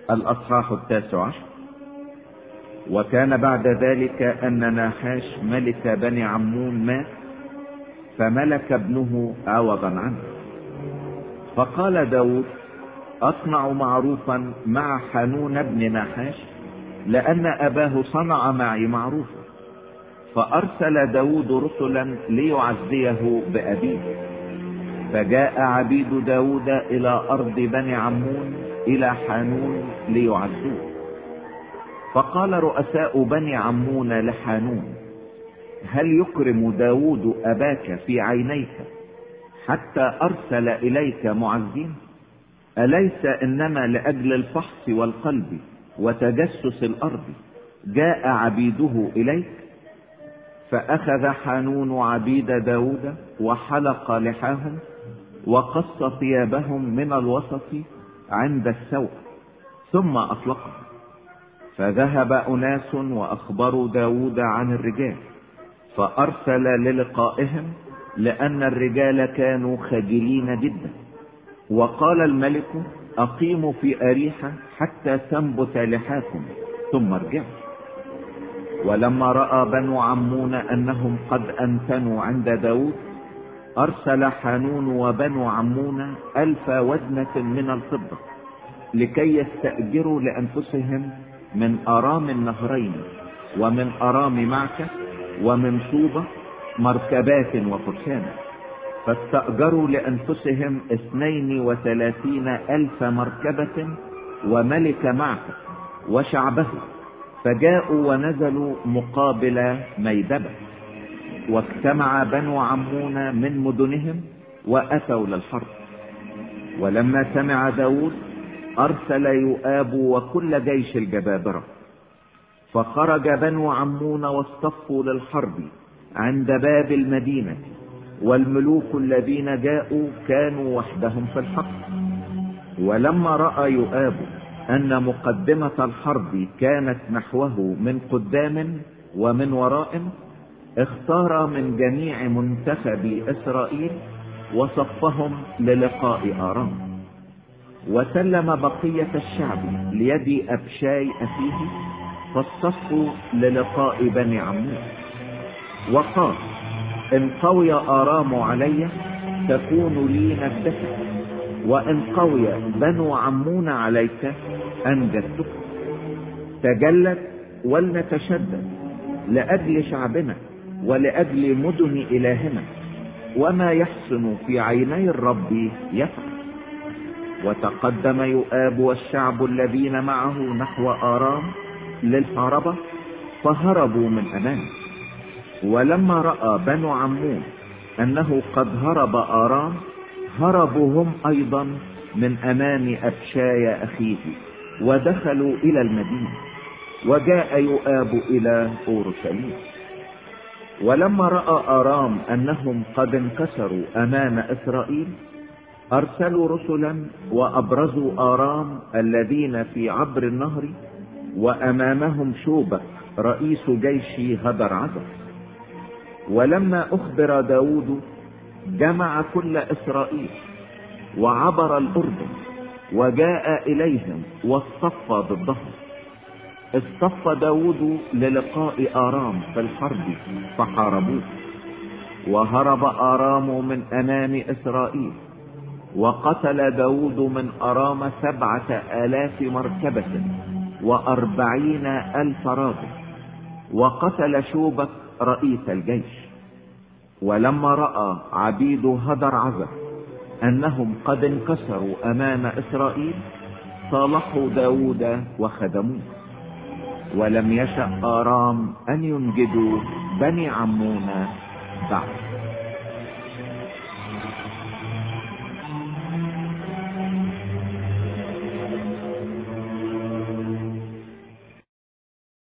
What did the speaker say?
الأصحاح 19. وكان بعد ذلك أن ناحاش ملك بني عمون مات، فملك ابنه عوضا عنه. فقال داود: أصنع معروفا مع حانون بن ناحاش، لأن أباه صنع معي معروفا. فأرسل داود رسلا ليعزيه بأبيه. فجاء عبيد داود إلى أرض بني عمون إلى حانون ليعزوه. فقال رؤساء بني عمون لحانون: هل يكرم داود أباك في عينيك حتى أرسل إليك معزين؟ أليس إنما لأجل الفحص والقلب وتجسس الأرض جاء عبيده إليك؟ فأخذ حانون عبيد داود وحلق لحاهم وقص ثيابهم من الوسط عند السوق، ثم أطلقهم. فذهب أناس وأخبروا داود عن الرجال، فأرسل للقائهم، لأن الرجال كانوا خجلين جدا. وقال الملك: أقيموا في أريحة حتى تنبت لحاكم، ثم ارجعوا. ولما رأى بنو عمون أنهم قد أنتنوا عند داود، أرسل حانون وبنو عمون 1000 وزنة من الفضة لكي يستأجروا لأنفسهم من أرام النهرين ومن أرام معكة ومن صوبة مركبات وفرسانا. فاستأجروا لأنفسهم 32,000 مركبة وملك معكة وشعبه. فجاءوا ونزلوا مقابل ميدبة، واجتمع بنو عمون من مدنهم وأتوا للحرب. ولما سمع داود أرسل يؤاب وكل جيش الجبابرة، فخرج بنو عمون واصطفوا للحرب عند باب المدينة، والملوك الذين جاءوا كانوا وحدهم في الحق. ولما رأى يؤاب أن مقدمة الحرب كانت نحوه من قدام ومن وراء، اختار من جميع منتخب إسرائيل وصفهم للقاء آرام. وسلم بقية الشعب ليد أبشاي أخيه، فاصطفوا للقاء بني عمون. وقال: إن قوي آرام علي تكون لي نفسك، وإن قوي بنو عمون عليك أنجدتك. تجلت ولنتشدد لأجل شعبنا ولأجل مدن إلهنا، وما يحسن في عيني الرب يفعل. وتقدم يؤاب والشعب الذين معه نحو آرام للحربة، فهربوا من أمامه. ولما رأى بنو عمون أنه قد هرب آرام، هربوا هم أيضا من أمام أبشاي أخيه ودخلوا إلى المدينة. وجاء يؤاب إلى أورشليم. ولما رأى آرام أنهم قد انكسروا أمام إسرائيل، أرسلوا رسلا وأبرزوا آرام الذين في عبر النهر، وأمامهم شوبك رئيس جيش هدر عزر. ولما أخبر داود جمع كل إسرائيل وعبر الأردن وجاء إليهم واصطف ضدهم. اصطف داود للقاء آرام في الحرب فحاربوه، وهرب آرام من أمام إسرائيل. وقتل داود من أرام 7,000 مركبة و40,000 راجل، وقتل شوبك رئيس الجيش. ولما رأى عبيد هدر عزر أنهم قد انكسروا أمام إسرائيل، صالحوا داود وخدموه. ولم يشأ آرام أن ينجدوا بني عمون بعد.